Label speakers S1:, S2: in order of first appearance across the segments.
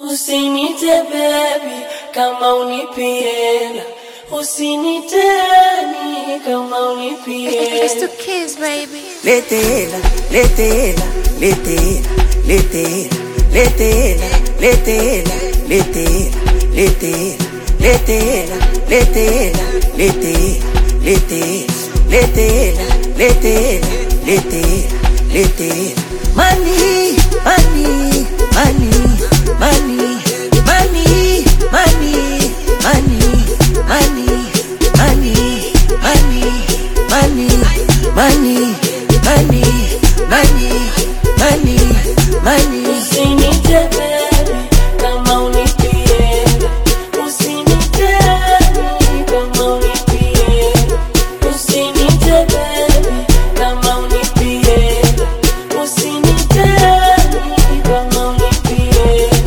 S1: Usinite baby kama unipiela, usiniteni kama unipiela.
S2: It's 2Kids, baby.
S3: Letela, letela, letela, letela, letela, letela, letela, letela, letela, letela, letela, letela, letela, letela, letela. Money, money, money, money, money, money, money, money, money, money, money, money, money, money, money.
S1: Usinite baby kama unipiela, usiniteni kama unipiela. Usinite baby kama unipiela, usiniteni kama unipiela.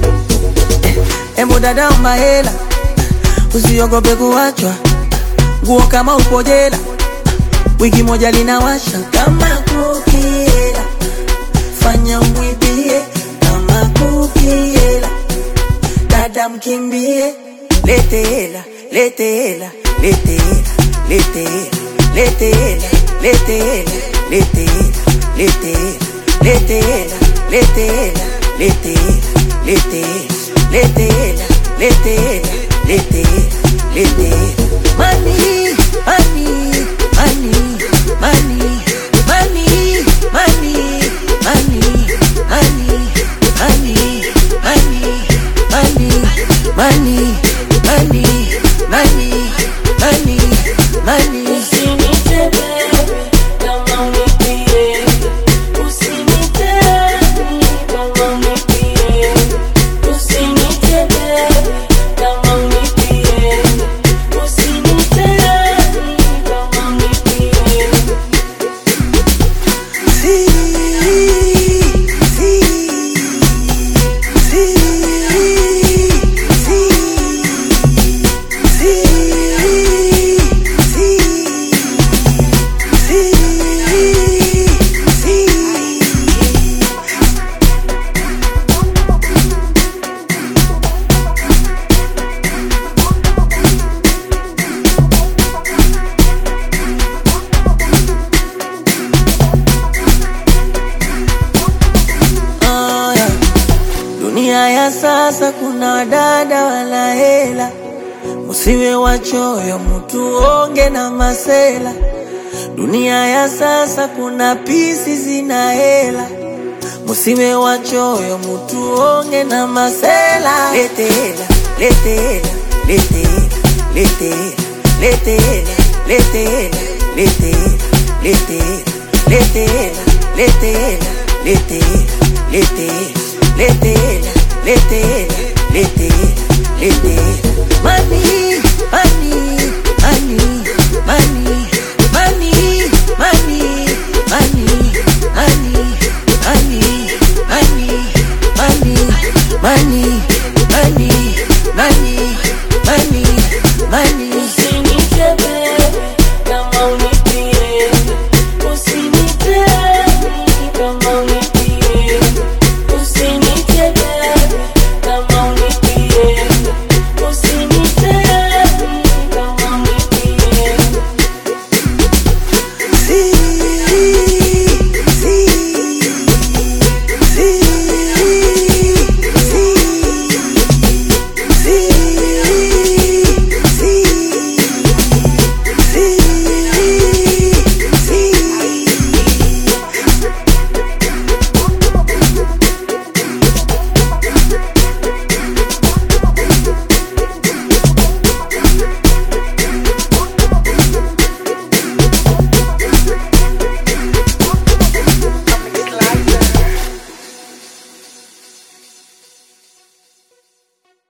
S3: Emu dada mahela, usiogope kuachwa, nguo kama upo jela, wiki moja linawasha kama kukiela, fanya mwibie kama kukiela, dada mkimbie. Letela, letela, letela, letela, letela, letela, letela, letela, letela, letela, letela, letela, letela, letela, letela. Money, money, money, money, money, money, money, money, money, money, money, money, money, money, money.
S1: Usinite baby kama unipiela, usiniteni kama unipiela. Usinite baby kama unipiela, usiniteni kama unipiela.
S3: Dunia ya sasa kuna dada wala hela, musiwe wachoyo mtu onge na masela. Dunia ya sasa kuna pisi zina hela, musiwe wachoyo mtu onge na masela. Letela, letela, letela, letela, letela, letela, letela, letela, letela, letela, letela, letela, letela, letela, letela, letela. Money, money, money, money, money, money, money, money, money, money, money, money, money, money.